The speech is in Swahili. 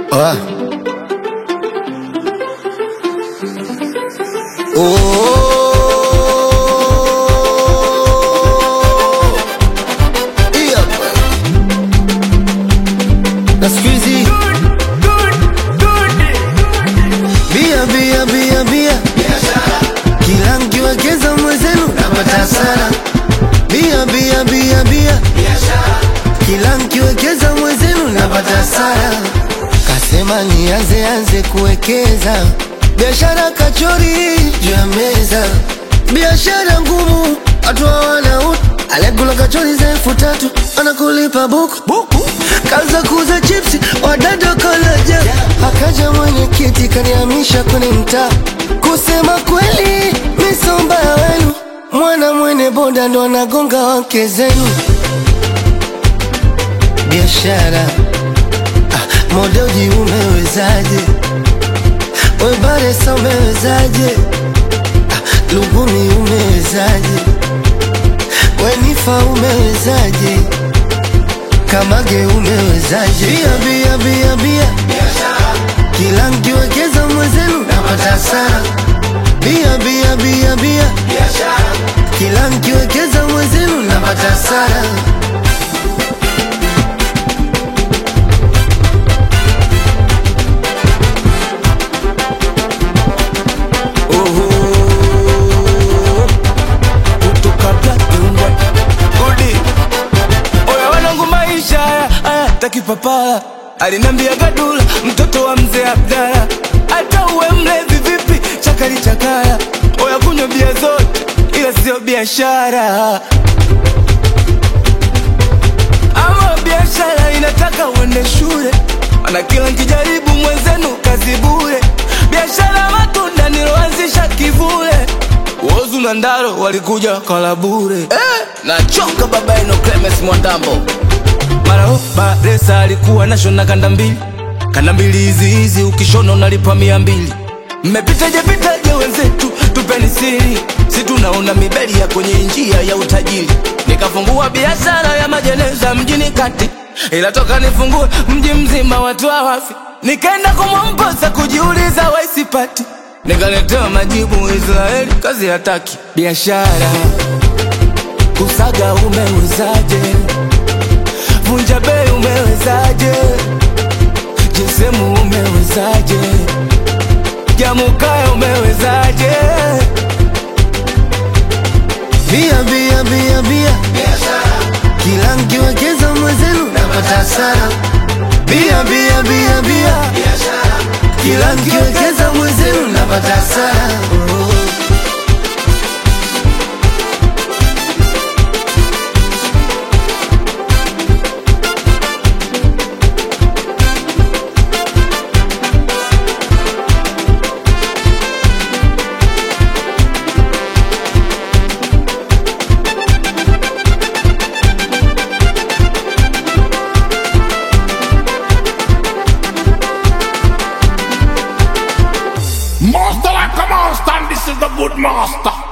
Ah. Oh. Yeah. Na siku hizi bia kila nkiwekeza mwezenu napata hasara. Bia kila nkiwekeza mwezenu napata hasara. Kasema nianze kuwekeza biashara, kachori juu ya meza, biashara ngumu, watu hawana utu. Alekula kachori za 3,000 anakulipa buku. Kaanza kuuza chipsi, wadada kolaja. Akaja mwenyekiti kanihamisha kwenye mtaa. Kusema kweli misomba wenu, mwana mwene boda ndo anagonga wake zenu. Biashara modoji umewezaje? Webaresa umewezaje? Lugumi umewezaje? Wenifa umewezaje? Kamage umewezaje? Bia kila nkiwekeza mwezenu napata hasara. Bia kila nkiwekeza mwezenu napata hasara. Takipapala alinambia gadula, mtoto wa mzee Abdala, hata uwe mlevi vipi chakali chakala. Oya kunywa bia zote ila sio biashara. Ama biashara inataka uende shule, ana kila nkijaribu mwenzenu kazi bure. Biashara matunda niloanzisha kivule, Wozu na Ndaro walikuja kala bure. Nachoka baba ino Clemens Mwandambo. Mara Baresa alikuwa na shona kanda mbili hizi ukishona unalipa 200. Mmepitaje wenzetu, tupeni siri, si tunaona mibeli ya kwenye njia ya utajiri. Nikafungua biashara ya majeneza mjini kati, ila toka nifungue mji mzima watu hawafi. Nikaenda kumwompoza kujiuliza waisipati, nikaletewa majibu Israeli kazi hataki. Biashara kusaga umewezaje? Vunja bei umewezaje? Jesemu umewezaje? Jamukaya umewezaje? Bia kila nkiwekeza mwezenu napata hasara. Bia kila nkiwekeza mwezenu napata hasara. Master like a monster, and this is the good master.